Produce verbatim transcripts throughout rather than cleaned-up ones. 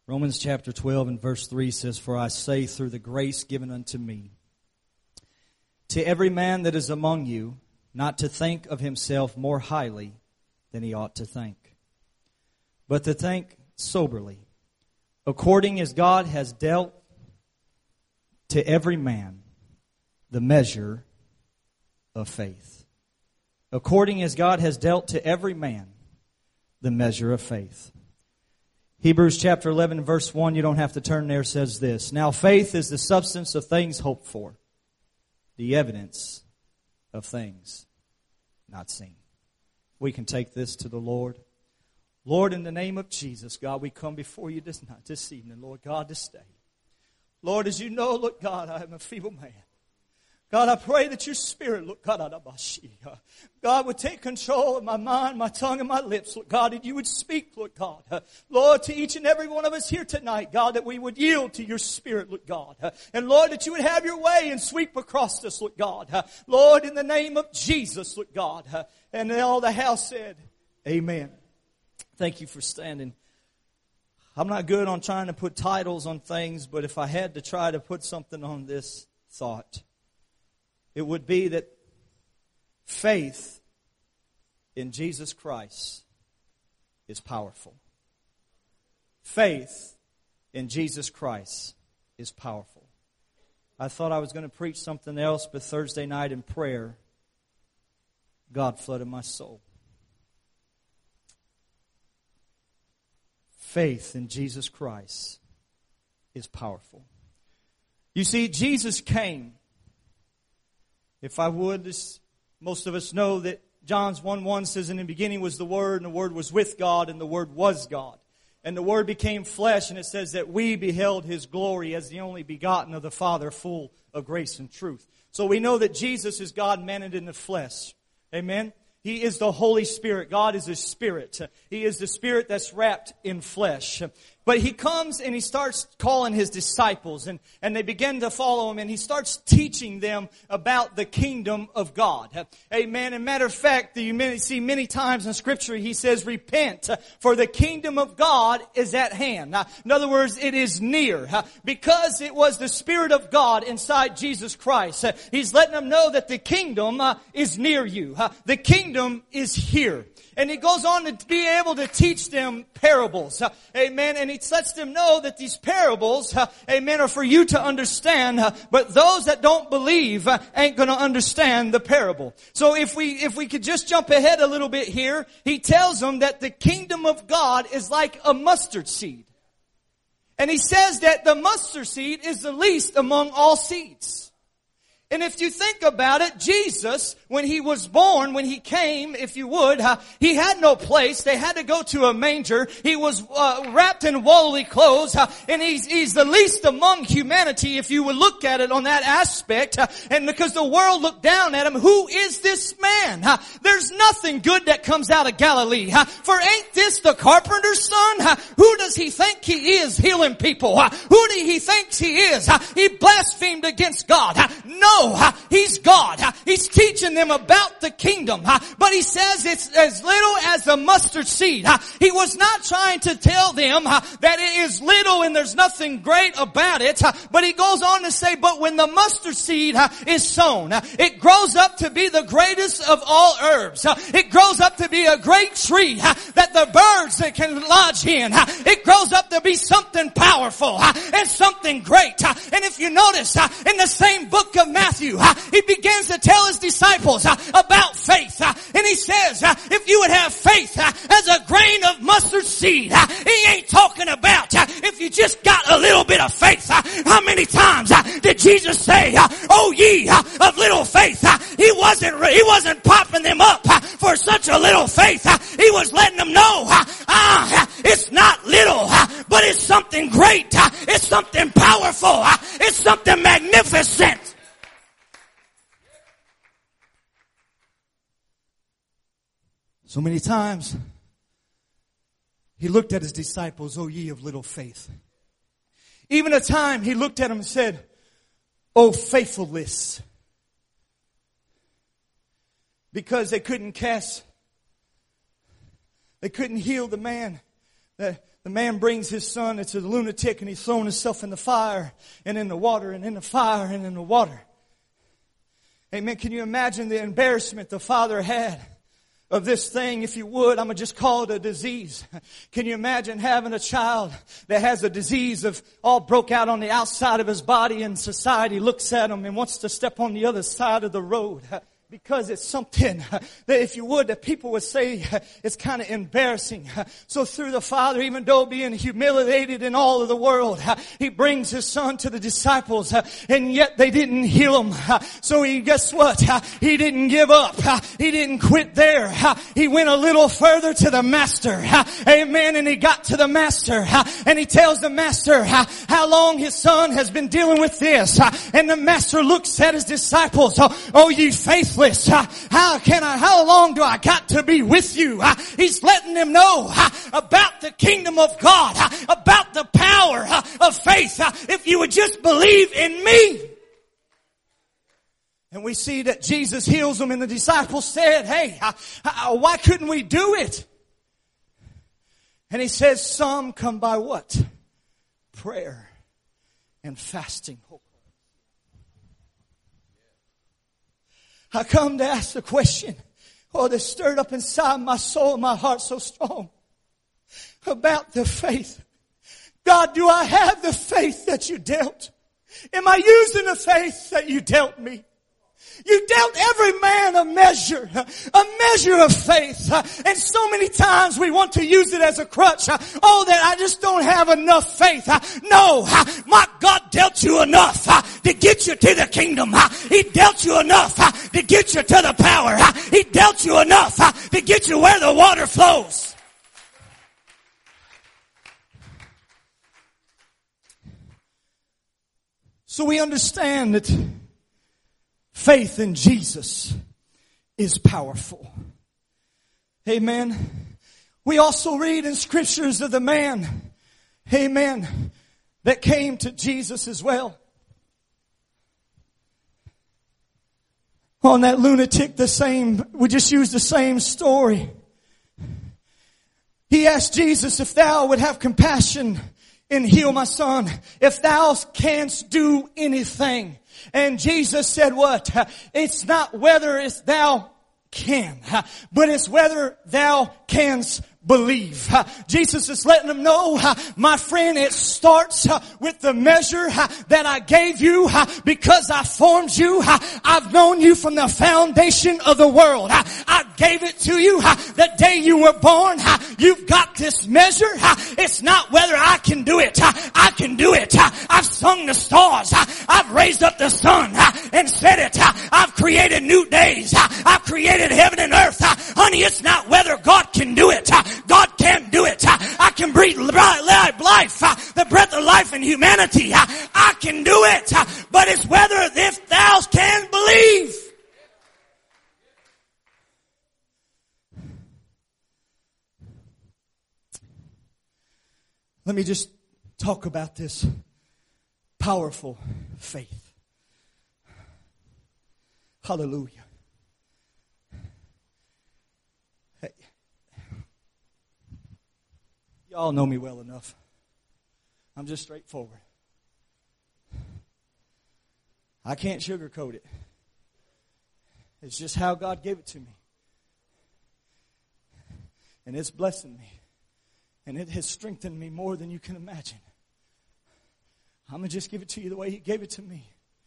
Romans chapter twelve and verse three says, "For I say through the grace given unto me, to every man that is among you, not to think of himself more highly than he ought to think, but to think soberly, according as God has dealt to every man the measure of faith." According as God has dealt to every man the measure of faith. Hebrews chapter eleven verse one, you don't have to turn there, says this: "Now faith is the substance of things hoped for, the evidence of things not seen." We can take this to the Lord. Lord, in the name of Jesus, God, we come before you this night, this evening, Lord God, this day. Lord, as you know, look, God, I am a feeble man. God, I pray that your Spirit, look, God, God would take control of my mind, my tongue, and my lips, Lord God, that you would speak, Lord God. Lord, to each and every one of us here tonight, God, that we would yield to your Spirit, Lord God. And Lord, that you would have your way and sweep across us, Lord God. Lord, in the name of Jesus, Lord God. And all the house said, amen. Thank you for standing. I'm not good on trying to put titles on things, but if I had to try to put something on this thought, it would be that faith in Jesus Christ is powerful. Faith in Jesus Christ is powerful. I thought I was going to preach something else, but Thursday night in prayer, God flooded my soul. Faith in Jesus Christ is powerful. You see, Jesus came. If I would, this, most of us know that John's one one says, "In the beginning was the Word, and the Word was with God, and the Word was God. And the Word became flesh," and it says that we beheld His glory as the only begotten of the Father, full of grace and truth. So we know that Jesus is God manifested in the flesh. Amen? He is the Holy Spirit. God is a spirit. He is the Spirit that's wrapped in flesh. But He comes and He starts calling His disciples, and, and they begin to follow Him, and He starts teaching them about the kingdom of God. Amen. And matter of fact, you see many times in Scripture He says, "Repent, for the kingdom of God is at hand." Now, in other words, it is near. Because it was the Spirit of God inside Jesus Christ, He's letting them know that the kingdom is near you. The kingdom is here. And He goes on to be able to teach them parables. Uh, amen. And He lets them know that these parables, uh, amen, are for you to understand. Uh, but those that don't believe uh, ain't going to understand the parable. So if we, if we could just jump ahead a little bit here, He tells them that the kingdom of God is like a mustard seed. And He says that the mustard seed is the least among all seeds. And if you think about it, Jesus, when He was born, when He came, if you would, uh, He had no place. They had to go to a manger. He was uh, wrapped in woolly clothes, uh, and he's, he's the least among humanity, if you would look at it on that aspect. Uh, and because the world looked down at Him, who is this man? Uh, there's nothing good that comes out of Galilee. Uh, for ain't this the carpenter's son? Uh, who does he think he is healing people? Uh, who do he think he is? Uh, he blasphemed against God. Uh, no. He's God. He's teaching them about the kingdom. But He says it's as little as a mustard seed. He was not trying to tell them that it is little and there's nothing great about it. But He goes on to say, but when the mustard seed is sown, it grows up to be the greatest of all herbs. It grows up to be a great tree that the birds can lodge in. It grows up to be something powerful and something great. And if you notice, in the same book of Matthew, Matthew, uh, he begins to tell his disciples uh, about faith. Uh, and he says, uh, if you would have faith uh, as a grain of mustard seed, uh, he ain't talking about uh, if you just got a little bit of faith. Uh, how many times uh, did Jesus say, uh, oh ye uh, of little faith? Uh, he wasn't he wasn't popping them up uh, for such a little faith. Uh, he was letting them know, uh, uh, it's not little, uh, but it's something great. Uh, it's something powerful. Uh, it's something magnificent. So many times, He looked at His disciples, oh ye of little faith. Even a time He looked at them and said, oh faithfulness. Because they couldn't cast, they couldn't heal the man The, the man brings his son. It's a lunatic, and he's thrown himself in the fire and in the water and in the fire and in the water. Amen. Can you imagine the embarrassment the father had of this thing? If you would, I'm going to just call it a disease. Can you imagine having a child that has a disease of all broke out on the outside of his body, and society looks at him and wants to step on the other side of the road? Because it's something that, if you would, that people would say it's kind of embarrassing. So through the Father, even though being humiliated in all of the world, He brings His Son to the disciples, and yet they didn't heal Him. So He, guess what? He didn't give up. He didn't quit there. He went a little further to the Master. Amen. And He got to the Master, and He tells the Master how long His Son has been dealing with this. And the Master looks at His disciples. Oh, ye faithful. How can I, how long do I got to be with you? He's letting them know about the kingdom of God, about the power of faith. If you would just believe in me. And we see that Jesus heals them, and the disciples said, hey, why couldn't we do it? And He says, some come by what? Prayer and fasting. I come to ask the question, oh, that stirred up inside my soul and my heart so strong, about the faith. God, do I have the faith that you dealt? Am I using the faith that you dealt me? You dealt every man a measure, a measure of faith. And so many times we want to use it as a crutch. Oh, that I just don't have enough faith. No, my God dealt you enough to get you to the kingdom. He dealt you enough to get you to the power. He dealt you enough to get you where the water flows. So we understand that faith in Jesus is powerful. Amen. We also read in scriptures of the man, amen, that came to Jesus as well. On that lunatic, the same, we just use the same story. He asked Jesus if thou would have compassion and heal my son, if thou canst do anything. And Jesus said what? It's not whether it's thou can, but it's whether thou canst believe. Jesus is letting them know, my friend, it starts with the measure that I gave you because I formed you. I've known you from the foundation of the world. I gave it to you the day you were born. You've got this measure. It's not whether I can do it. I can do it. I've sung the stars. I've raised up the sun and said it. I've created new days. I've created heaven and earth. Honey, it's not whether God can do it. God can do it. I can breathe life, the breath of life in humanity. I can do it. But it's whether if thou can believe. Let me just talk about this powerful faith. Hallelujah. Hey, y'all know me well enough. I'm just straightforward. I can't sugarcoat it. It's just how God gave it to me. And it's blessing me. And it has strengthened me more than you can imagine. I'm going to just give it to you the way He gave it to me.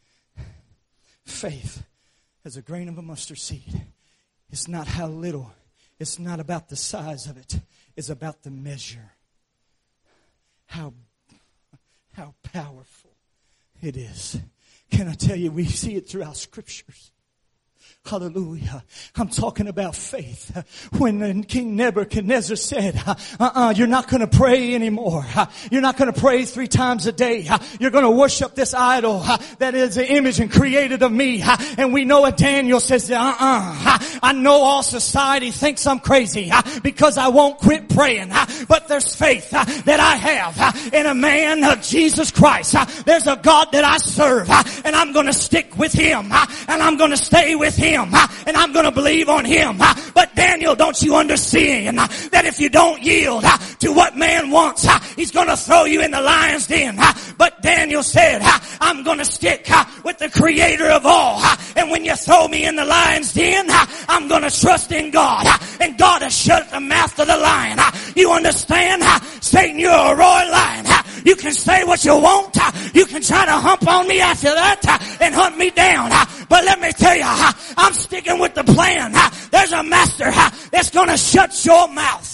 Faith as a grain of a mustard seed. It's not how little. It's not about the size of it. It's about the measure. How, how powerful it is. Can I tell you, we see it throughout scriptures. Hallelujah. I'm talking about faith. When King Nebuchadnezzar said, uh-uh, you're not going to pray anymore. You're not going to pray three times a day. You're going to worship this idol that is an image and created of me. And we know it. Daniel says, uh-uh. I know all society thinks I'm crazy because I won't quit praying. but there's faith uh, that I have uh, in a man of Jesus Christ. Uh, there's a God that I serve, uh, and I'm going to stick with Him, uh, and I'm going to stay with Him, uh, and I'm going to believe on Him. Uh, but Daniel, don't you understand uh, that if you don't yield uh, to what man wants, uh, he's going to throw you in the lion's den. Uh, but Daniel said, uh, I'm going to stick uh, with the Creator of all. Uh, and when you throw me in the lion's den, uh, I'm going to trust in God. Uh, and God has shut the mouth of the lion. Uh, you understand? Uh, Satan, you're a roaring lion. Uh, you can say what you want. Uh, you can try to hump on me after that uh, and hunt me down. Uh, but let me tell you, uh, I'm sticking with the plan. Uh, there's a master uh, that's going to shut your mouth.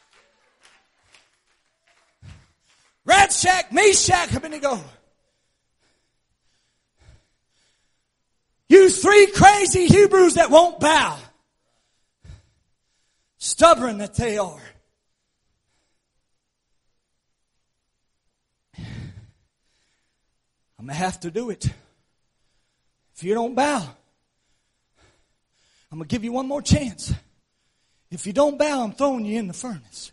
Shadrach, Meshach, Abednego. You three crazy Hebrews that won't bow. Stubborn that they are. I'm going to have to do it. If you don't bow, I'm going to give you one more chance. If you don't bow, I'm throwing you in the furnace.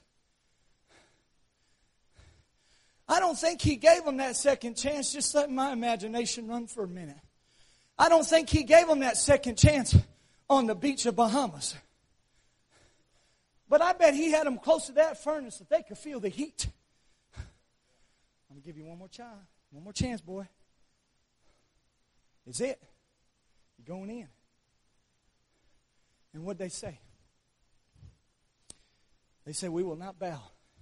I don't think he gave them that second chance. Just let my imagination run for a minute. I don't think he gave them that second chance on the beach of Bahamas. But I bet he had them close to that furnace that they could feel the heat. I'm going to give you one more try. One more chance, boy. Is it? You're going in. And what'd they say? They said, we will not bow.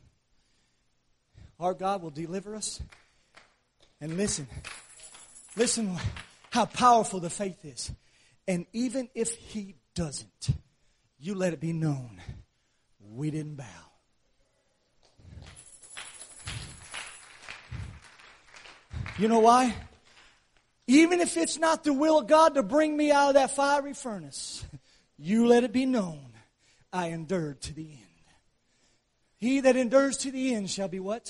Our God will deliver us. And listen, listen how powerful the faith is. And even if He doesn't, you let it be known, we didn't bow. You know why? Even if it's not the will of God to bring me out of that fiery furnace, you let it be known, I endured to the end. He that endures to the end shall be what?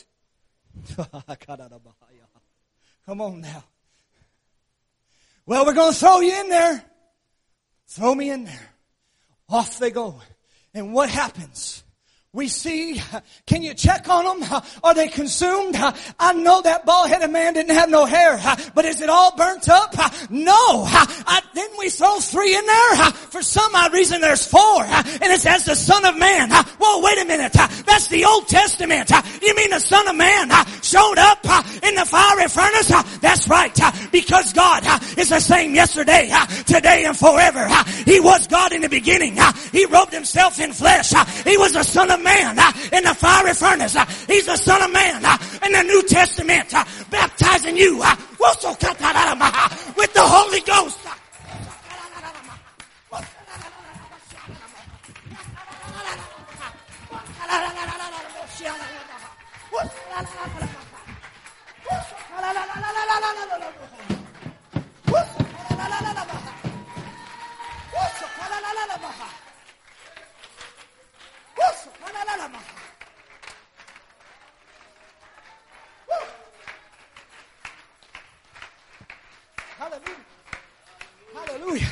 Come on now. Well, we're going to throw you in there. Throw me in there. Off they go. And what happens? We see, can you check on them? Are they consumed? I know that bald-headed man didn't have no hair, but is it all burnt up? No. I, didn't we throw three in there? For some odd reason there's four, and it says the Son of Man. Whoa, wait a minute. That's the Old Testament. You mean the Son of Man showed up in the fiery furnace? That's right, because God is the same yesterday, today, and forever. He was God in the beginning. He robed Himself in flesh. He was the Son of Man uh, in the fiery furnace. Uh, he's the Son of Man uh, in the New Testament, uh, baptizing you uh, with the Holy Ghost. Hallelujah. Hallelujah.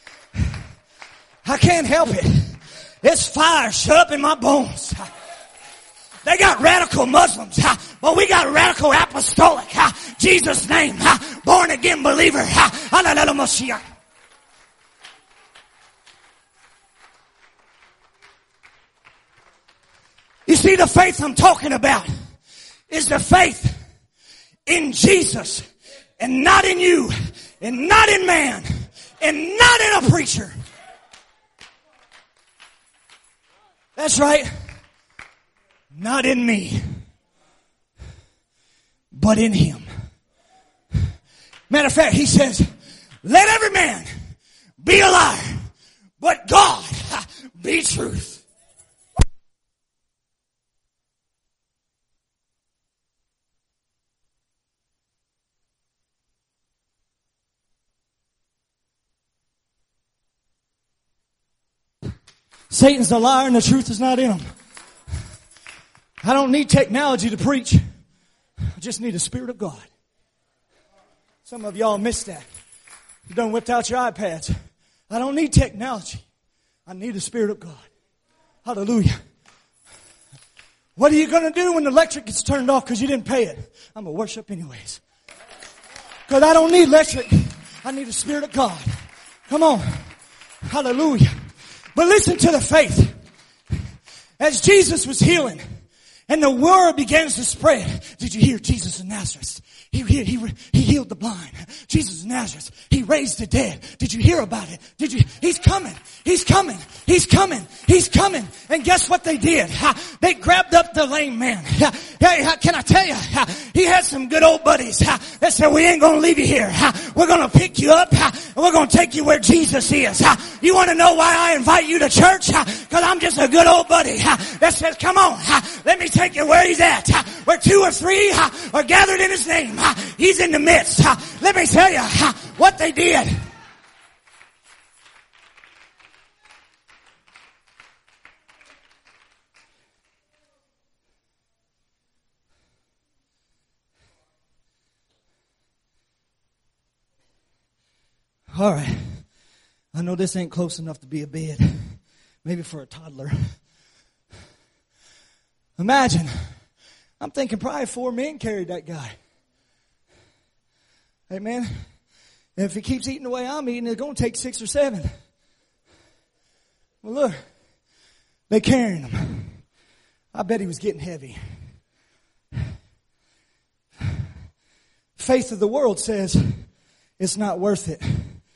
I can't help it. It's fire shut up in my bones. They got radical Muslims, but we got radical apostolic. Jesus' name, born again believer. You see, the faith I'm talking about is the faith in Jesus and not in you and not in man and not in a preacher. That's right. Not in me, but in Him. Matter of fact, He says, let every man be a liar, but God be truth. Satan's a liar and the truth is not in him. I don't need technology to preach. I just need the Spirit of God. Some of y'all missed that. You done whipped out your iPads. I don't need technology. I need the Spirit of God. Hallelujah. What are you going to do when the electric gets turned off because you didn't pay it? I'm going to worship anyways. Because I don't need electric. I need the Spirit of God. Come on. Hallelujah. But listen to the faith. As Jesus was healing and the word begins to spread. Did you hear Jesus of Nazareth? He, he, he, he healed the blind. Jesus of Nazareth. He raised the dead. Did you hear about it? Did you? He's coming. He's coming. He's coming. He's coming. And guess what they did? They grabbed up the lame man. Hey, can I tell you? He had some good old buddies that said, we ain't going to leave you here. We're going to pick you up and we're going to take you where Jesus is. You want to know why I invite you to church? Because I'm just a good old buddy that says, come on, let me take you where he's at. Where two or three are gathered in his name. He's in the midst. Let me tell you what they did. All right. I know this ain't close enough to be a bed. Maybe for a toddler. Imagine. I'm thinking probably four men carried that guy. Amen. And if he keeps eating the way I'm eating, it's going to take six or seven. Well, look. They carrying him. I bet he was getting heavy. Faith of the world says it's not worth it.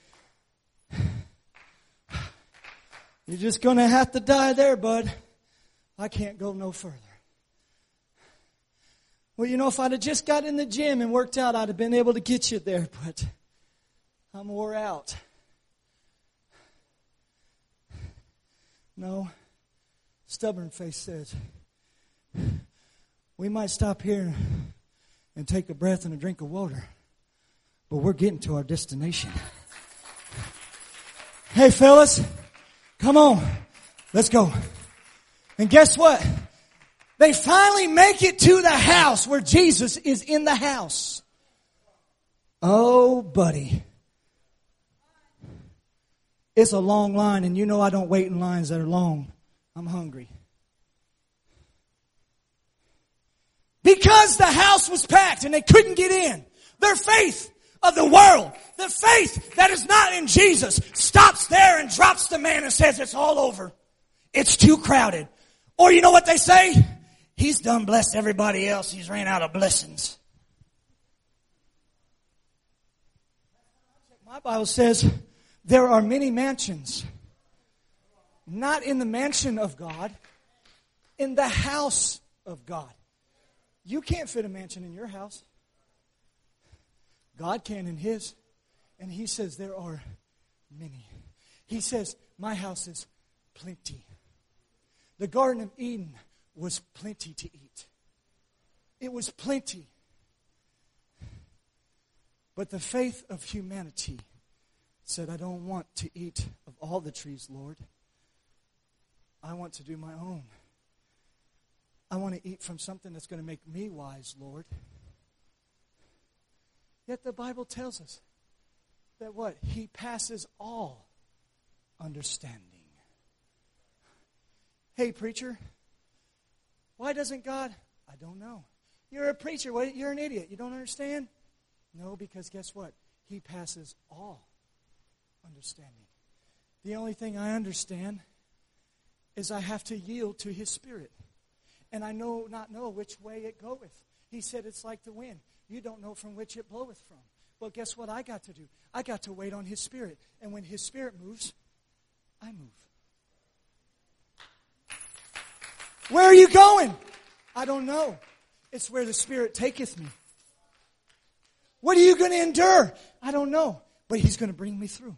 You're just going to have to die there, bud. I can't go no further. Well, you know, if I'd have just got in the gym and worked out, I'd have been able to get you there, but I'm wore out. No. Stubborn faith says, we might stop here and take a breath and a drink of water, but we're getting to our destination. Hey, fellas. Come on, let's go. And guess what? They finally make it to the house where Jesus is in the house. Oh, buddy. It's a long line, and you know I don't wait in lines that are long. I'm hungry. Because the house was packed and they couldn't get in. Their faith of the world, the faith that is not in Jesus, stops there and drops the man and says it's all over. It's too crowded. Or you know what they say? He's done blessed everybody else. He's ran out of blessings. My Bible says there are many mansions. Not in the mansion of God, in the house of God. You can't fit a mansion in your house. God can in his. And he says there are many. He says, my house is plenty. The Garden of Eden was plenty to eat. It was plenty. But the faith of humanity said, I don't want to eat of all the trees, Lord. I want to do my own. I want to eat from something that's going to make me wise, Lord. Yet the Bible tells us that what? He passes all understanding. Hey, preacher, why doesn't God? I don't know. You're a preacher. You're an idiot. You don't understand? No, because guess what? He passes all understanding. The only thing I understand is I have to yield to his Spirit. And I know not know which way it goeth. He said it's like the wind. You don't know from which it bloweth from. Well, guess what I got to do? I got to wait on his Spirit. And when his Spirit moves, I move. Where are you going? I don't know. It's where the Spirit taketh me. What are you going to endure? I don't know. But he's going to bring me through.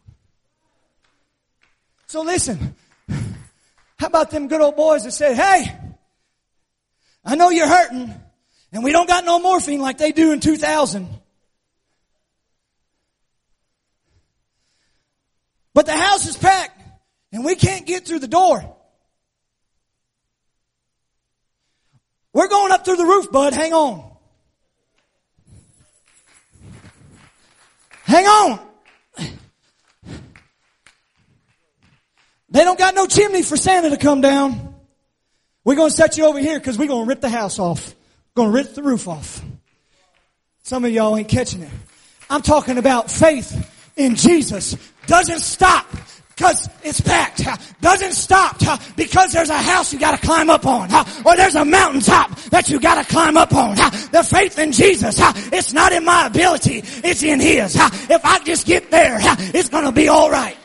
So listen. How about them good old boys that said, hey, I know you're hurting, and we don't got no morphine like they do in two thousand. But the house is packed, and we can't get through the door. We're going up through the roof, bud. Hang on. Hang on. They don't got no chimney for Santa to come down. We're going to set you over here because we're going to rip the house off. Going to rip the roof off. Some of y'all ain't catching it. I'm talking about faith in Jesus. Doesn't stop because it's packed. Doesn't stop because there's a house you got to climb up on. Or there's a mountaintop that you got to climb up on. The faith in Jesus, it's not in my ability. It's in His. If I just get there, it's going to be all right.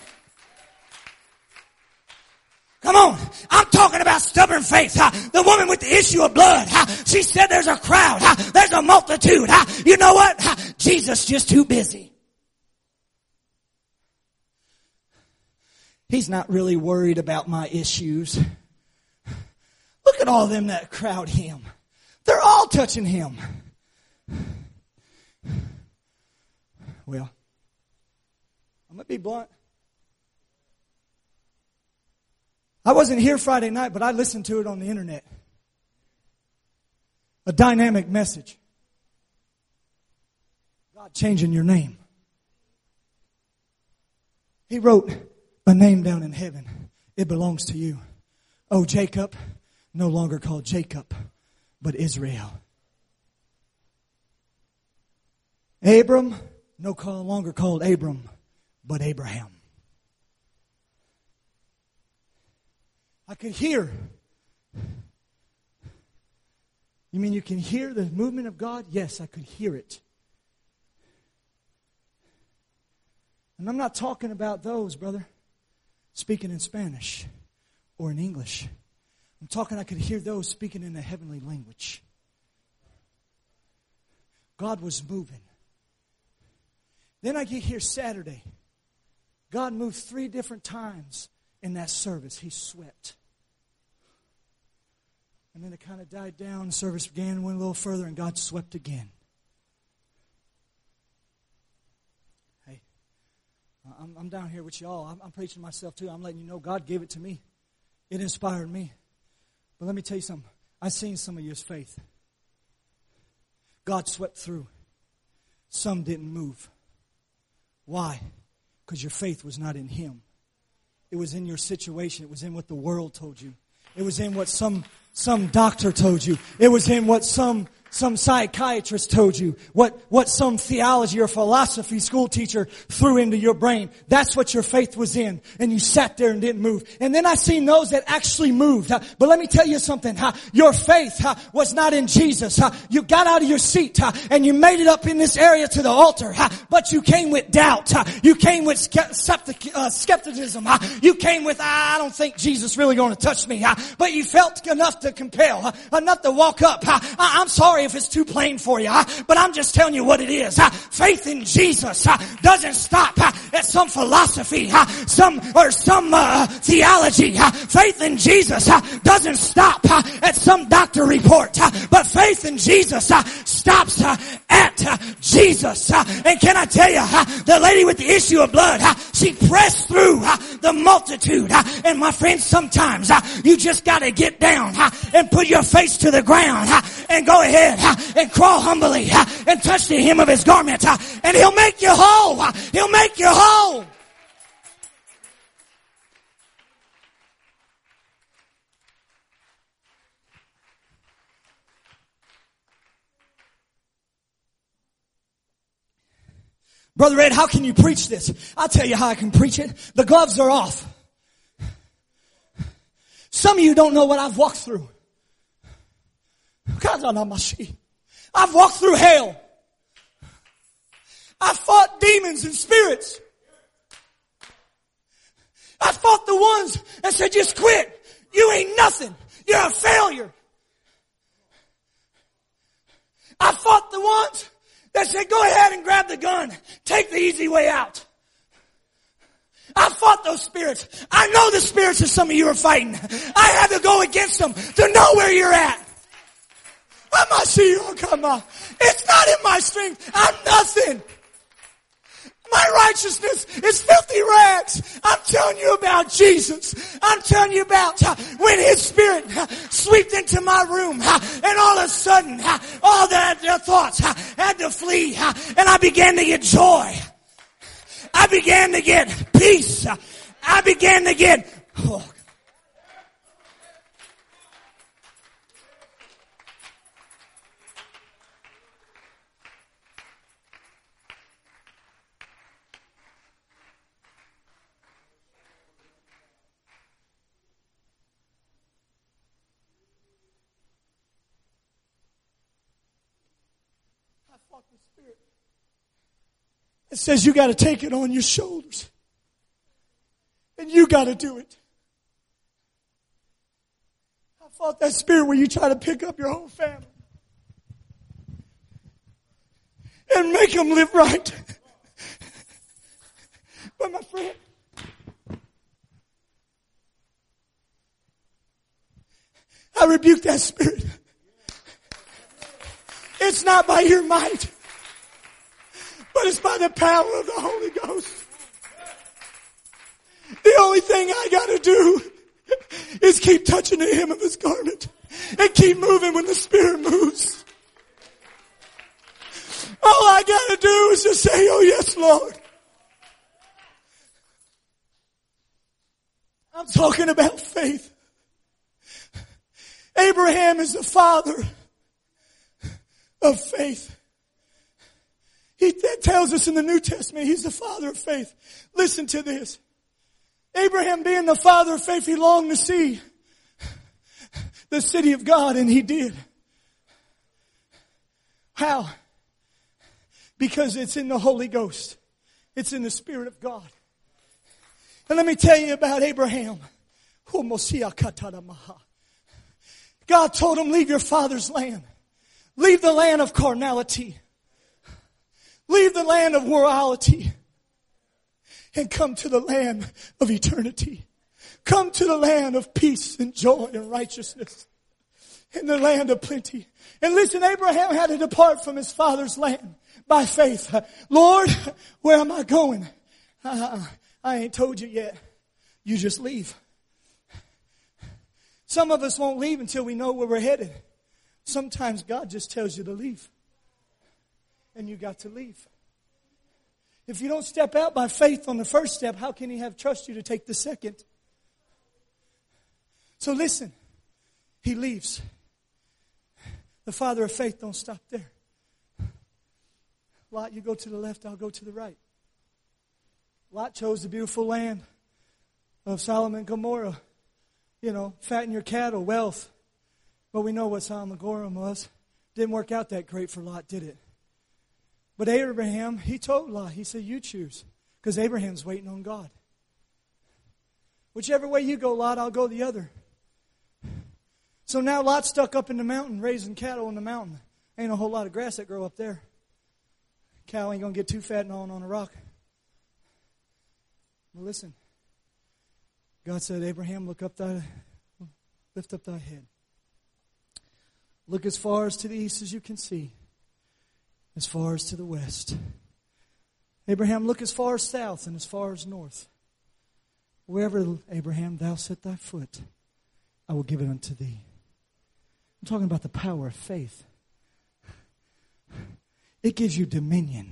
Come on. I'm talking about stubborn faith. The woman with the issue of blood. She said there's a crowd. There's a multitude. You know what? Jesus just too busy. He's not really worried about my issues. Look at all of them that crowd Him. They're all touching Him. Well, I'm going to be blunt. I wasn't here Friday night, but I listened to it on the internet. A dynamic message. God changing your name. He wrote a name down in heaven. It belongs to you. Oh, Jacob, no longer called Jacob, but Israel. Abram, no longer called Abram, but Abraham. I could hear. You mean you can hear the movement of God? Yes, I could hear it. And I'm not talking about those, brother, speaking in Spanish or in English. I'm talking I could hear those speaking in a heavenly language. God was moving. Then I get here Saturday. God moved three different times in that service. He swept. And then it kind of died down. The service began, went a little further, and God swept again. Hey, I'm, I'm down here with y'all. I'm, I'm preaching myself too. I'm letting you know God gave it to me. It inspired me. But let me tell you something. I've seen some of your faith. God swept through. Some didn't move. Why? Because your faith was not in Him. It was in your situation. It was in what the world told you. It was in what some some doctor told you. It was in what some some psychiatrist told you. What what some theology or philosophy school teacher threw into your brain. That's what your faith was in. And you sat there and didn't move. And then I seen those that actually moved. But let me tell you something. Your faith was not in Jesus. You got out of your seat and you made it up in this area to the altar. But you came with doubt. You came with skepticism. You came with, I don't think Jesus really going to touch me. But you felt enough to compel, enough to walk up. I'm sorry if it's too plain for you, but I'm just telling you what it is. Faith in Jesus doesn't stop at some philosophy, some or some uh, theology. Faith in Jesus doesn't stop at some doctor report, but faith in Jesus stops at Jesus. And can I tell you, the lady with the issue of blood, she pressed through the multitude. And my friends, sometimes you just got to get down and put your face to the ground and go ahead and crawl humbly and touch the hem of His garment, and He'll make you whole. He'll make you whole. Brother Ed, how can you preach this? I'll tell you how I can preach it. The gloves are off. Some of you don't know what I've walked through. I've walked through hell. I fought demons and spirits. I fought the ones that said, just quit. You ain't nothing. You're a failure. I fought the ones that said, go ahead and grab the gun. Take the easy way out. I fought those spirits. I know the spirits that some of you are fighting. I had to go against them to know where you're at. It's not in my strength. I'm nothing. My righteousness is filthy rags. I'm telling you about Jesus. I'm telling you about when His Spirit swept into my room, and all of a sudden all the thoughts had to flee, and I began to get joy. I began to get peace. I began to get oh. fought the spirit. It says you got to take it on your shoulders. And you got to do it. I fought that spirit where you try to pick up your whole family. And make them live right. But my friend, I rebuke that spirit. It's not by your might, but it's by the power of the Holy Ghost. The only thing I gotta do is keep touching the hem of his garment and keep moving when the Spirit moves. All I gotta do is just say, oh yes, Lord. I'm talking about faith. Abraham is the father of faith. He that tells us in the New Testament he's the father of faith. Listen to this. Abraham being the father of faith, he longed to see the city of God, and he did. How? Because it's in the Holy Ghost. It's in the Spirit of God. And let me tell you about Abraham. God told him, leave your father's land. Leave the land of carnality. Leave the land of morality. And come to the land of eternity. Come to the land of peace and joy and righteousness. In the land of plenty. And listen, Abraham had to depart from his father's land by faith. Lord, where am I going? Uh, I ain't told you yet. You just leave. Some of us won't leave until we know where we're headed. Sometimes God just tells you to leave. And you got to leave. If you don't step out by faith on the first step, how can he have trust you to take the second? So listen, he leaves. The father of faith don't stop there. Lot, you go to the left, I'll go to the right. Lot chose the beautiful land of Sodom and Gomorrah. You know, fatten your cattle, wealth. But we know what Sodom and Gomorrah was. Didn't work out that great for Lot, did it? But Abraham, he told Lot, he said, you choose. Because Abraham's waiting on God. Whichever way you go, Lot, I'll go the other. So now Lot's stuck up in the mountain, raising cattle in the mountain. Ain't a whole lot of grass that grow up there. Cow ain't going to get too fat and on on a rock. Well, listen. God said, Abraham, look up thy, lift up thy head. Look as far as to the east as you can see. As far as to the west. Abraham, look as far as south and as far as north. Wherever, Abraham, thou set thy foot, I will give it unto thee. I'm talking about the power of faith. It gives you dominion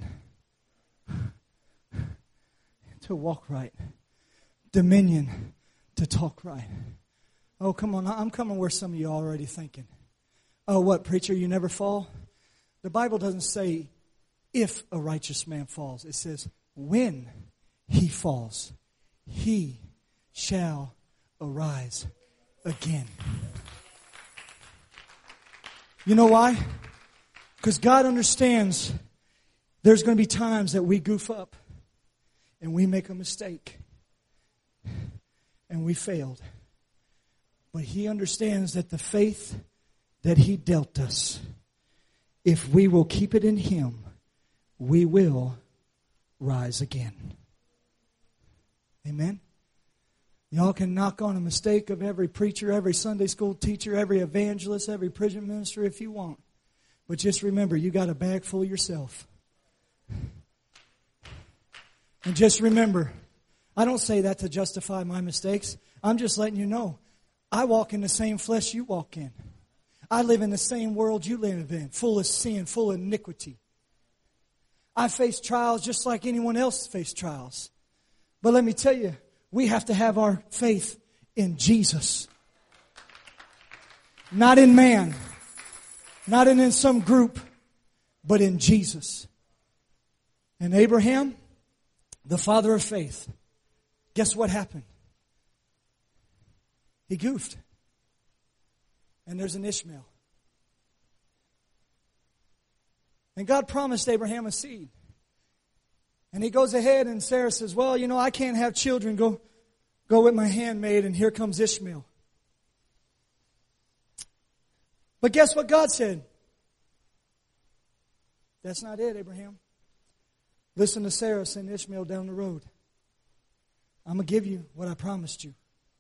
to walk right. Dominion to talk right. Oh, come on. I'm coming where some of you are already thinking. Oh, what, preacher, you never fall? The Bible doesn't say if a righteous man falls. It says when he falls, he shall arise again. You know why? Because God understands there's going to be times that we goof up and we make a mistake and we failed. But he understands that the faith that he dealt us, if we will keep it in him, we will rise again. Amen? Y'all can knock on a mistake of every preacher, every Sunday school teacher, every evangelist, every prison minister if you want. But just remember, you got a bag full yourself. And just remember, I don't say that to justify my mistakes. I'm just letting you know, I walk in the same flesh you walk in. I live in the same world you live in, full of sin, full of iniquity. I face trials just like anyone else faces trials. But let me tell you, we have to have our faith in Jesus. Not in man. Not in, in some group, but in Jesus. And Abraham, the father of faith, guess what happened? He goofed. And there's an Ishmael. And God promised Abraham a seed. And he goes ahead and Sarah says, well, you know, I can't have children. Go, go with my handmaid, and here comes Ishmael. But guess what God said? That's not it, Abraham. Listen to Sarah, send Ishmael down the road. I'm going to give you what I promised you.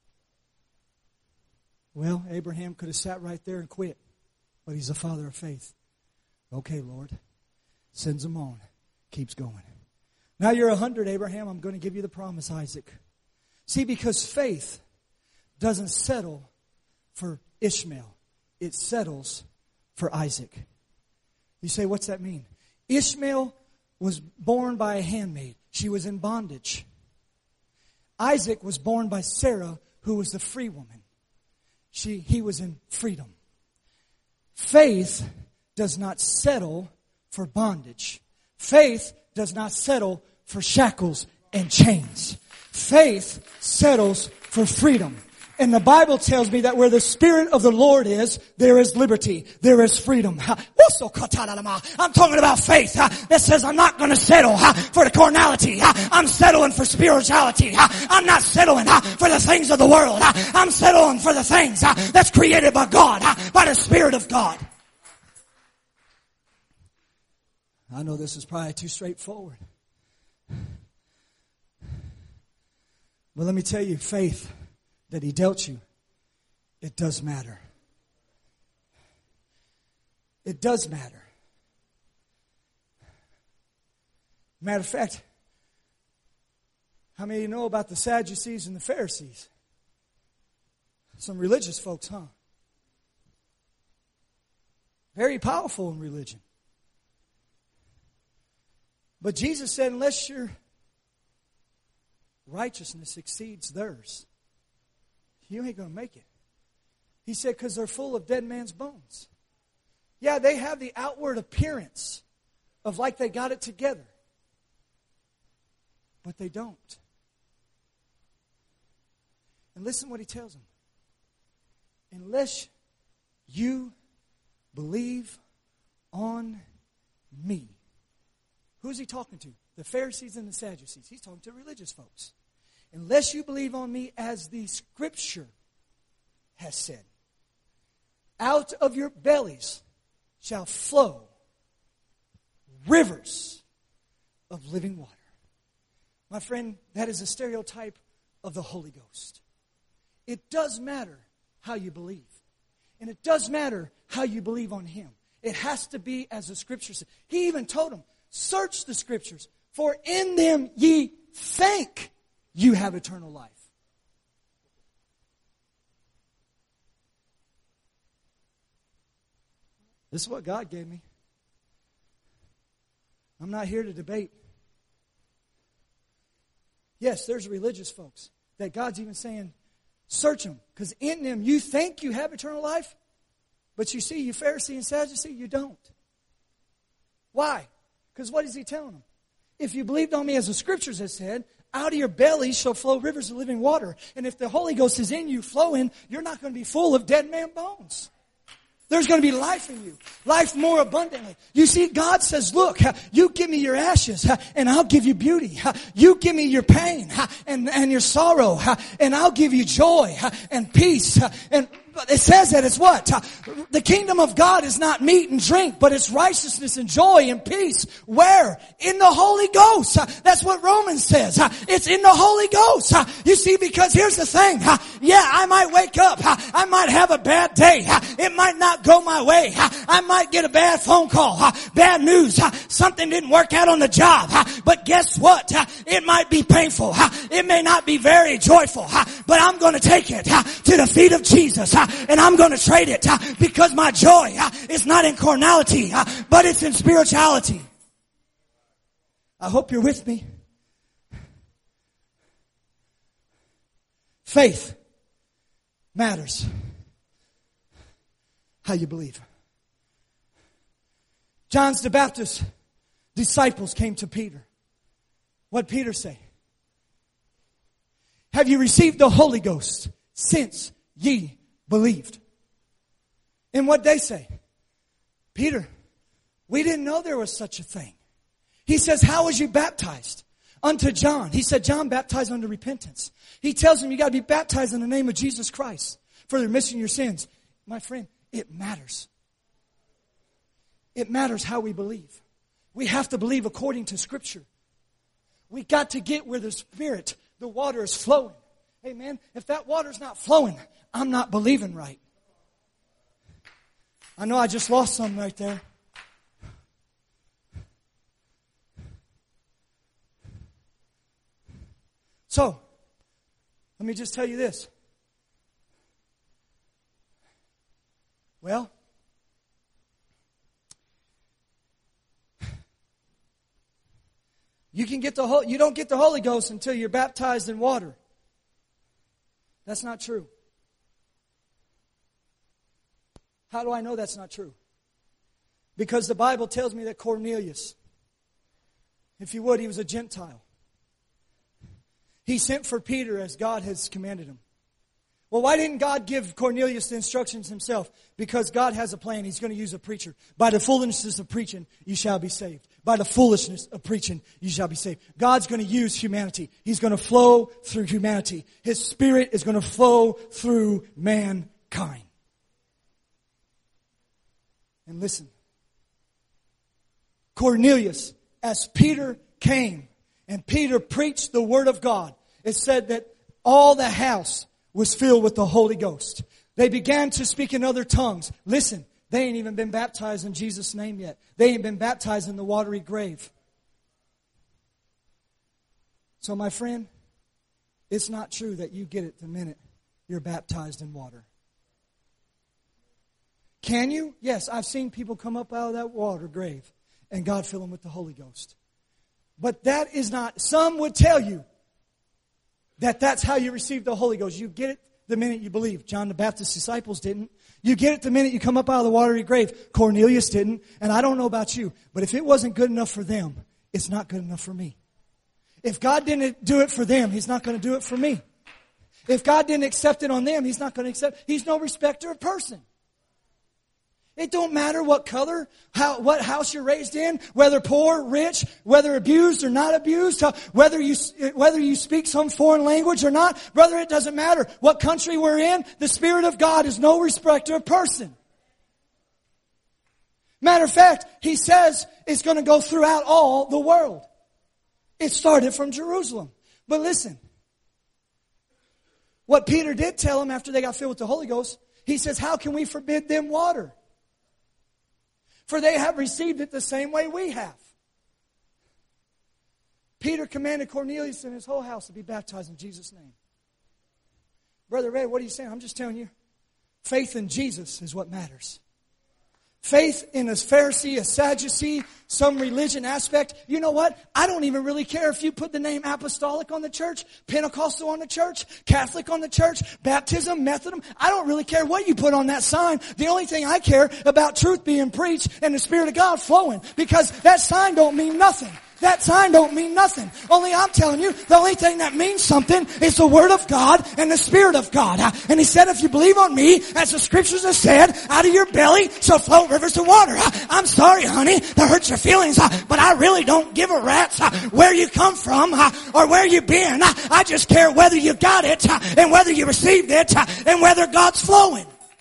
Well, Abraham could have sat right there and quit. But he's a father of faith. Okay, Lord. Sends him on. Keeps going. Now you're a hundred, Abraham. I'm going to give you the promise, Isaac. See, because faith doesn't settle for Ishmael. It settles for Isaac. You say, what's that mean? Ishmael was born by a handmaid. She was in bondage. Isaac was born by Sarah, who was the free woman. She, he was in freedom. Faith does not settle for bondage. Faith does not settle for shackles and chains. Faith settles for freedom. And the Bible tells me that where the Spirit of the Lord is, there is liberty. There is freedom. I'm talking about faith that says I'm not going to settle for the carnality. I'm settling for spirituality. I'm not settling for the things of the world. I'm settling for the things that's created by God, by the Spirit of God. I know this is probably too straightforward. But let me tell you, faith that He dealt you, it does matter. It does matter. Matter of fact, how many of you know about the Sadducees and the Pharisees? Some religious folks, huh? Very powerful in religion. But Jesus said, unless your righteousness exceeds theirs, you ain't going to make it. He said, because they're full of dead man's bones. Yeah, they have the outward appearance of like they got it together. But they don't. And listen what He tells them. Unless you believe on me. Who's He talking to? The Pharisees and the Sadducees. He's talking to religious folks. Unless you believe on me as the Scripture has said, out of your bellies shall flow rivers of living water. My friend, that is a stereotype of the Holy Ghost. It does matter how you believe. And it does matter how you believe on Him. It has to be as the Scripture says. He even told them, search the Scriptures, for in them ye think you have eternal life. This is what God gave me. I'm not here to debate. Yes, there's religious folks that God's even saying, search them, because in them you think you have eternal life, but you see, you Pharisee and Sadducee, you don't. Why? Because what is He telling them? If you believed on me as the Scriptures have said, out of your belly shall flow rivers of living water. And if the Holy Ghost is in you flowing, you're not going to be full of dead man bones. There's going to be life in you. Life more abundantly. You see, God says, look, you give me your ashes and I'll give you beauty. You give me your pain and, and your sorrow and I'll give you joy and peace. And it says that it's what? The kingdom of God is not meat and drink, but it's righteousness and joy and peace. Where? In the Holy Ghost. That's what Romans says. It's in the Holy Ghost. You see, because here's the thing. Yeah, I might wake up. I might have a bad day. It might not go my way. I might get a bad phone call. Bad news. Something didn't work out on the job. But guess what? It might be painful. It may not be very joyful. But I'm going to take it to the feet of Jesus. And I'm going to trade it because my joy is not in carnality, but it's in spirituality. I hope you're with me. Faith matters. How you believe. John the Baptist's disciples came to Peter. What did Peter say? Have you received the Holy Ghost since ye believed? And what they say? Peter, We didn't know there was such a thing. He says, how was you baptized? Unto John. He said, John baptized unto repentance. He tells him you got to be baptized in the name of Jesus Christ for the remission of your sins. My friend, it matters. It matters how we believe. We have to believe according to Scripture. We got to get where the Spirit, the water is flowing. Amen. If that water's not flowing, I'm not believing right. I know I just lost something right there. So, let me just tell you this. Well, you can get the whole, you don't get the Holy Ghost until you're baptized in water. That's not true. How do I know that's not true? Because the Bible tells me that Cornelius, if you would, he was a Gentile. He sent for Peter as God has commanded him. Well, why didn't God give Cornelius the instructions himself? Because God has a plan. He's going to use a preacher. By the foolishness of preaching, you shall be saved. By the foolishness of preaching, you shall be saved. God's going to use humanity. He's going to flow through humanity. His Spirit is going to flow through mankind. And listen. Cornelius, as Peter came, and Peter preached the Word of God, it said that all the house was filled with the Holy Ghost. They began to speak in other tongues. Listen, they ain't even been baptized in Jesus' name yet. They ain't been baptized in the watery grave. So my friend, it's not true that you get it the minute you're baptized in water. Can you? Yes, I've seen people come up out of that water grave and God fill them with the Holy Ghost. But that is not, some would tell you that that's how you receive the Holy Ghost. You get it the minute you believe. John the Baptist's disciples didn't. You get it the minute you come up out of the watery grave. Cornelius didn't. And I don't know about you, but if it wasn't good enough for them, it's not good enough for me. If God didn't do it for them, He's not going to do it for me. If God didn't accept it on them, He's not going to accept. He's no respecter of person. It don't matter what color, how, what house you're raised in, whether poor, rich, whether abused or not abused, whether you, whether you speak some foreign language or not. Brother, it doesn't matter what country we're in. The Spirit of God is no respecter of person. Matter of fact, He says it's going to go throughout all the world. It started from Jerusalem. But listen, what Peter did tell them after they got filled with the Holy Ghost, he says, how can we forbid them water? For they have received it the same way we have. Peter commanded Cornelius and his whole house to be baptized in Jesus' name. Brother Ray, what are you saying? I'm just telling you. Faith in Jesus is what matters. Faith in a Pharisee, a Sadducee, some religion aspect. You know what? I don't even really care if you put the name apostolic on the church, Pentecostal on the church, Catholic on the church, baptism, Methodism. I don't really care what you put on that sign. The only thing I care about truth being preached and the Spirit of God flowing, because that sign don't mean nothing. That sign don't mean nothing. Only I'm telling you, the only thing that means something is the Word of God and the Spirit of God. And He said, if you believe on me, as the Scriptures have said, out of your belly shall flow rivers of water. I'm sorry, honey, to hurt your feelings, but I really don't give a rat's where you come from or where you've been. I just care whether you got it and whether you received it and whether God's flowing.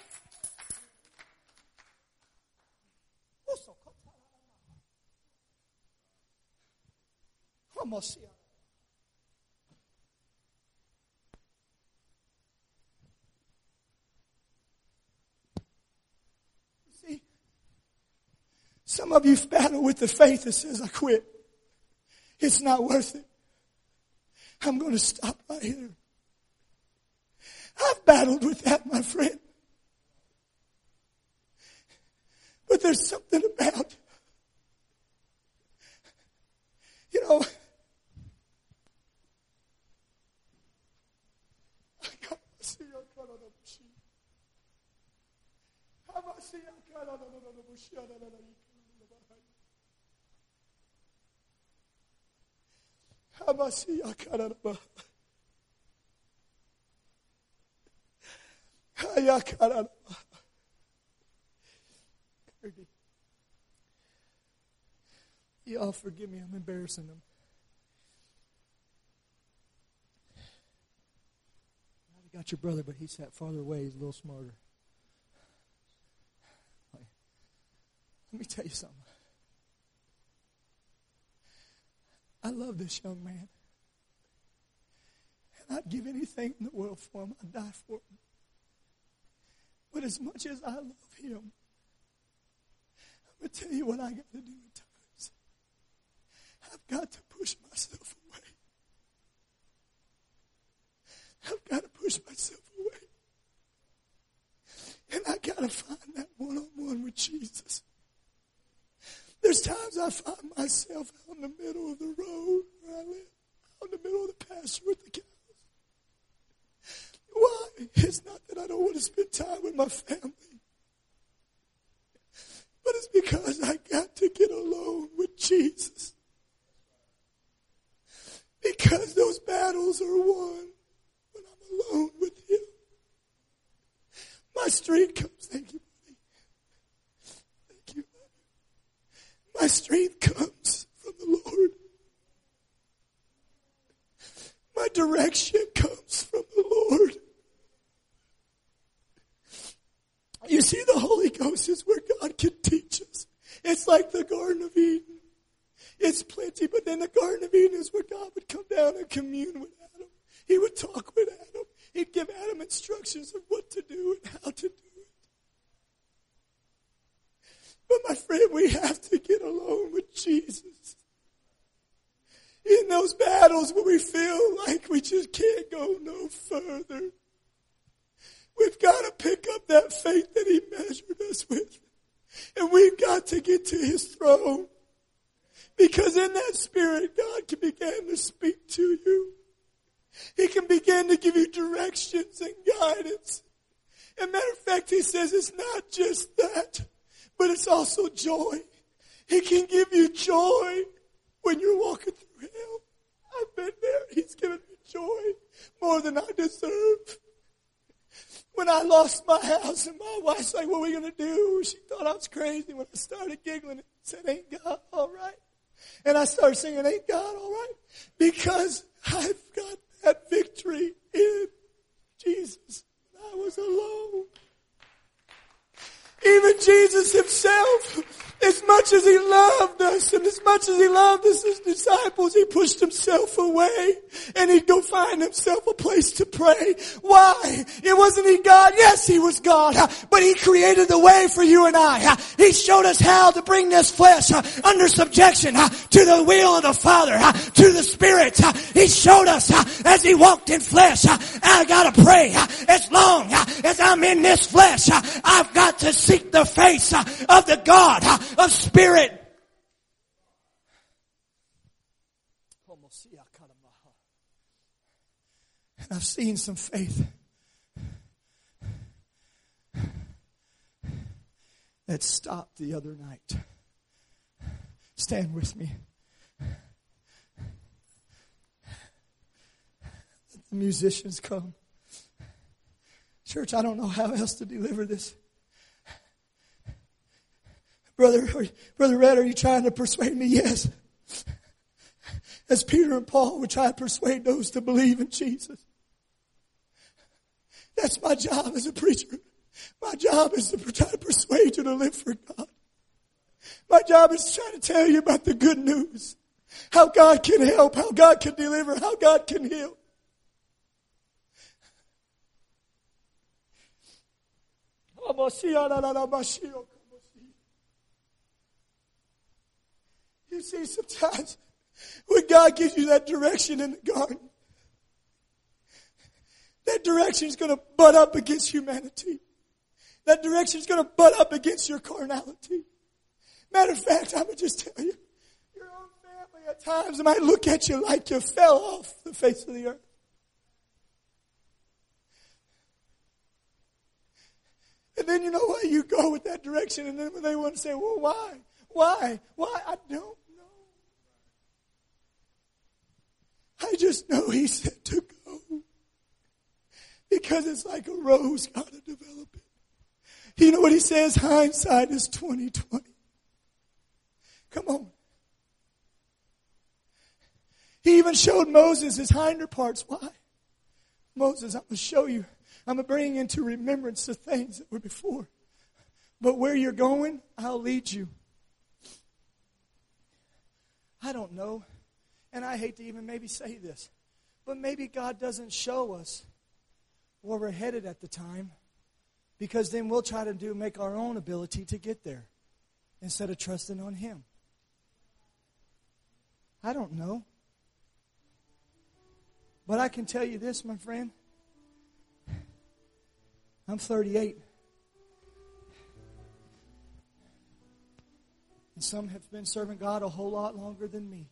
See, some of you battle with the faith that says, I quit. It's not worth it. I'm going to stop right here. I've battled with that, my friend. But there's something about, you know, Y'all forgive me, I'm embarrassing them. I got your brother, but he sat farther away. He's a little smarter. Let me tell you something. I love this young man. And I'd give anything in the world for him. I'd die for him. But as much as I love him, I'm going to tell you what I got to do at times. I've got to push myself away. I've got to push myself away. And I got to find that one-on-one with Jesus. There's times I find myself out in the middle of the road where I live, out in the middle of the pasture with the cows. Why? It's not that I don't want to spend time with my family. But it's because I got to get alone with Jesus. Because those battles are won when I'm alone with Him. My strength comes, thank you, buddy. Thank you, buddy. My strength comes from the Lord. My direction comes from the Lord. You see, the Holy Ghost is where God can teach us. It's like the Garden of Eden. It's plenty, but then the Garden of Eden is where God would come down and commune with Adam. He would talk with Adam. He'd give Adam instructions of what to do and how to do it. But my friend, we have to get alone with Jesus. In those battles where we feel like we just can't go no further, we've got to pick up that faith that He measured us with. And we've got to get to His throne. Because in that spirit, God can begin to speak to you. He can begin to give you directions and guidance. As a matter of fact, He says it's not just that, but it's also joy. He can give you joy when you're walking through hell. I've been there. He's given me joy more than I deserve. When I lost my house and my wife's like, what are we going to do? She thought I was crazy when I started giggling and said, ain't God all right? And I started singing, ain't God all right? Because I've got that victory in Jesus. I was alone. Even Jesus Himself, as much as He loved us and as much as He loved us as disciples, He pushed Himself away and He'd go find Himself a place to pray. Why? It wasn't He God. Yes, He was God, but He created the way for you and I. He showed us how to bring this flesh under subjection to the will of the Father, to the Spirit. He showed us as He walked in flesh. I gotta pray. As long as I'm in this flesh, I've got to seek the face of the God of Spirit. And I've seen some faith that stopped the other night. Stand with me. Let the musicians come. Church, I don't know how else to deliver this. Brother, Brother Red, are you trying to persuade me? Yes. As Peter and Paul would try to persuade those to believe in Jesus. That's my job as a preacher. My job is to try to persuade you to live for God. My job is to try to tell you about the good news. How God can help, how God can deliver, how God can heal. You see, sometimes when God gives you that direction in the garden, that direction is going to butt up against humanity. That direction is going to butt up against your carnality. Matter of fact, I'm going to just tell you, your own family at times might look at you like you fell off the face of the earth. And then you know why you go with that direction, and then when they want to say, well, why? Why? Why? I don't know. I just know He said to go. Because it's like a rose, got to develop it. You know what He says? Hindsight is twenty twenty. Come on. He even showed Moses his hinder parts. Why? Moses, I'm going to show you. I'm going to bring into remembrance the things that were before. But where you're going, I'll lead you. I don't know. And I hate to even maybe say this. But maybe God doesn't show us where we're headed at the time. Because then we'll try to do make our own ability to get there. Instead of trusting on Him. I don't know. But I can tell you this, my friend. I'm thirty-eight. And some have been serving God a whole lot longer than me.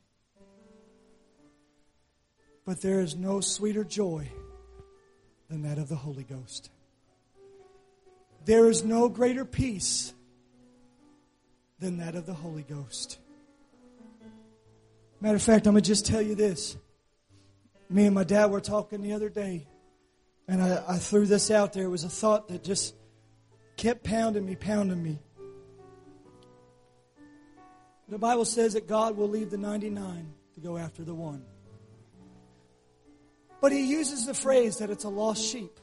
But there is no sweeter joy than that of the Holy Ghost. There is no greater peace than that of the Holy Ghost. Matter of fact, I'm going to just tell you this. Me and my dad were talking the other day, and I, I threw this out there. It was a thought that just kept pounding me, pounding me. The Bible says that God will leave the ninety-nine to go after the one. But He uses the phrase that it's a lost sheep.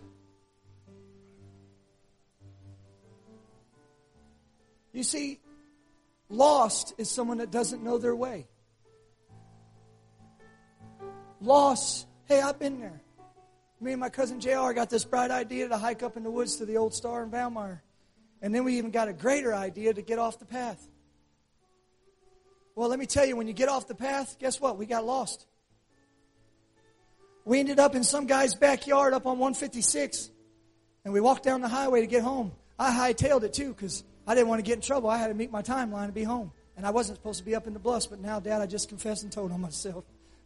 You see, lost is someone that doesn't know their way. Lost, hey, I've been there. Me and my cousin J R got this bright idea to hike up in the woods to the old Star in Valmeyer. And then we even got a greater idea to get off the path. Well, let me tell you, when you get off the path, guess what? We got lost. We ended up in some guy's backyard up on one fifty-six. And we walked down the highway to get home. I hightailed it too because I didn't want to get in trouble. I had to meet my timeline to be home. And I wasn't supposed to be up in the bluffs, but now, Dad, I just confessed and told on myself.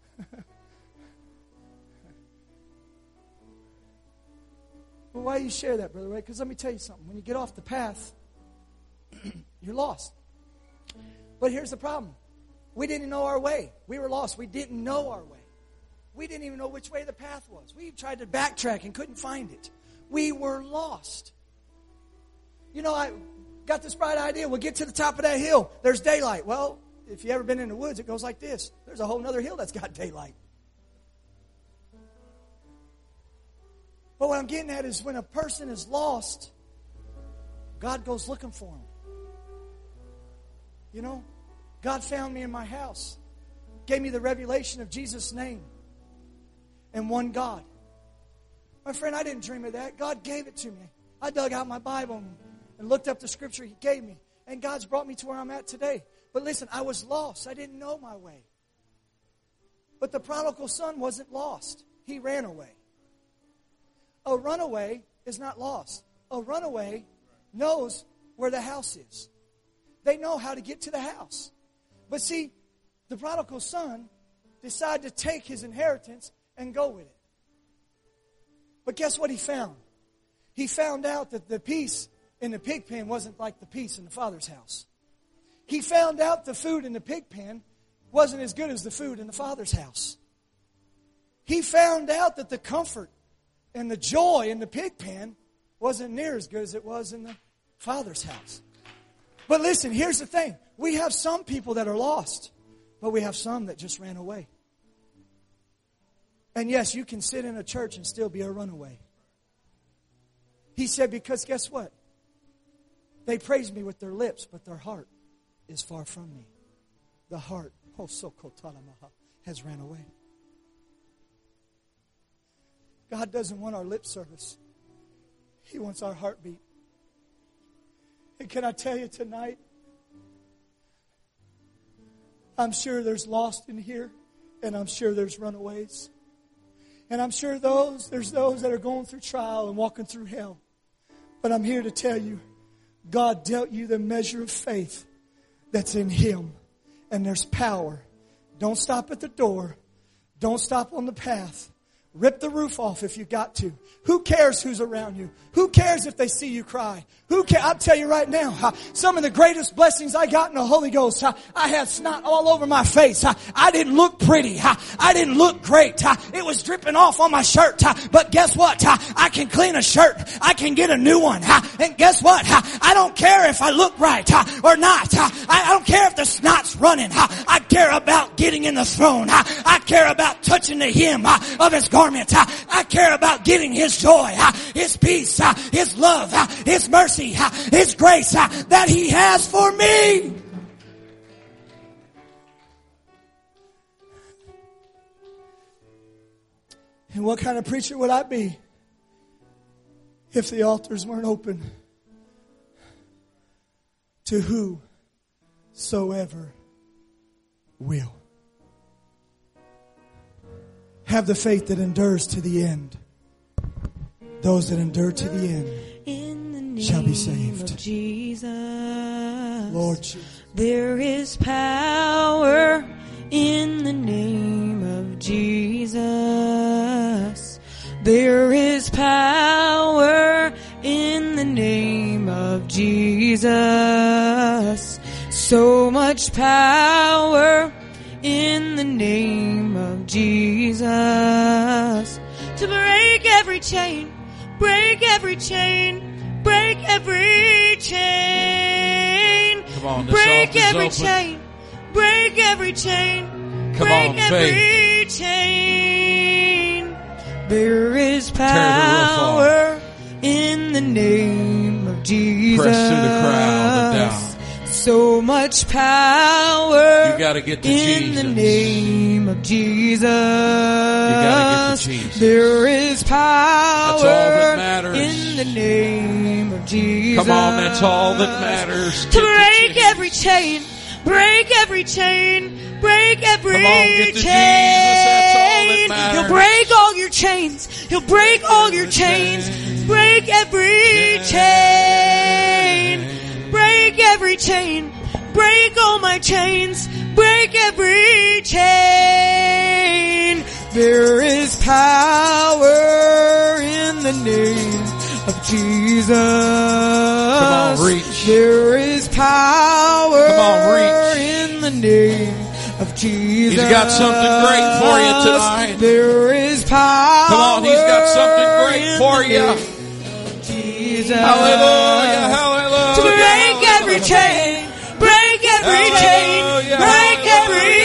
Well, why do you share that, Brother Ray? Because let me tell you something. When you get off the path, you're lost. But here's the problem. We didn't know our way. We were lost. We didn't know our way. We didn't even know which way the path was. We tried to backtrack and couldn't find it. We were lost. You know, I got this bright idea. We'll get to the top of that hill. There's daylight. Well, if you've ever been in the woods, it goes like this. There's a whole other hill that's got daylight. But what I'm getting at is when a person is lost, God goes looking for them. You know, God found me in my house, gave me the revelation of Jesus' name and one God. My friend, I didn't dream of that. God gave it to me. I dug out my Bible and looked up the scripture He gave me. And God's brought me to where I'm at today. But listen, I was lost. I didn't know my way. But the prodigal son wasn't lost. He ran away. A runaway is not lost. A runaway knows where the house is. They know how to get to the house. But see, the prodigal son decided to take his inheritance and go with it. But guess what he found? He found out that the peace in the pig pen wasn't like the peace in the Father's house. He found out the food in the pig pen wasn't as good as the food in the Father's house. He found out that the comfort and the joy in the pig pen wasn't near as good as it was in the Father's house. But listen, here's the thing. We have some people that are lost, but we have some that just ran away. And yes, you can sit in a church and still be a runaway. He said, because guess what? They praise me with their lips, but their heart is far from me. The heart, oh, so kotalamaha, has ran away. God doesn't want our lip service. He wants our heartbeat. And can I tell you tonight, I'm sure there's lost in here, and I'm sure there's runaways. And I'm sure those there's those that are going through trial and walking through hell. But I'm here to tell you, God dealt you the measure of faith that's in Him. And there's power. Don't stop at the door. Don't stop on the path. Rip the roof off if you got to. Who cares who's around you? Who cares if they see you cry? Who cares? I'll tell you right now, uh, some of the greatest blessings I got in the Holy Ghost, uh, I had snot all over my face. Uh, I didn't look pretty. Uh, I didn't look great. Uh, it was dripping off on my shirt. Uh, but guess what? Uh, I can clean a shirt. I can get a new one. Uh, and guess what? Uh, I don't care if I look right uh, or not. Uh, I, I don't care if the snot's running. Uh, I care about getting in the throne. Uh, I care about touching the hem of His garment. I care about getting His joy, His peace, His love, His mercy, His grace that He has for me. And what kind of preacher would I be if the altars weren't open to whosoever will? Have the faith that endures to the end. Those that endure to the end In the name shall be saved. Of Jesus, Lord Jesus. There is power in the name of Jesus. There is power in the name of Jesus. So much power in the name of Jesus. To break every chain, break every chain, break every chain. Come on, this break altar's every open. chain, break every chain, Come break on, every faith. chain. There is Tear the roof off. power in the name of Jesus. Press through the crowd and down. So much power You gotta get to in Jesus. the name of Jesus. You gotta get to Jesus. There is power That's all that matters. in the name of Jesus. Come on, that's all that matters. To Get break Jesus. every chain, break every chain, break every Come on, get to Jesus. chain. That's all that matters. He'll break all your chains. He'll break all your chains. Break every chain. Break every chain. Break all my chains. Break every chain. There is power in the name of Jesus. Come on, reach. There is power Come on, reach. in the name of Jesus. He's got something great for you tonight. There is power. Come on, He's got something great for you. Jesus. Hallelujah, hallelujah. To break every chain, break every chain, Hallelujah, break every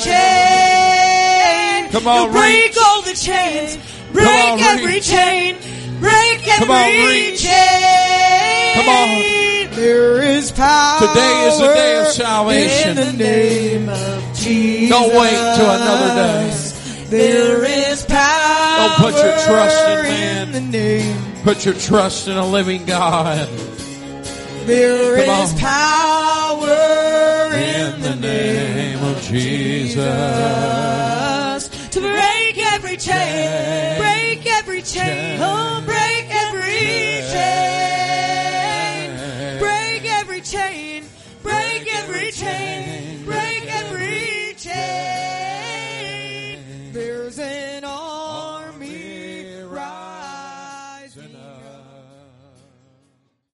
chain. Come on, You'll break reach. all the chains, break Come on, every reach. chain, break Come on, every reach. chain. Come on. There is power. Today is the day of salvation. In the name of Jesus. Don't wait till another day. There is power. Don't put your trust in man. In the name. Put your trust in a living God. There Come is on. power In the name of Jesus. to break every chain, break every chain, oh, break every chain, break every chain,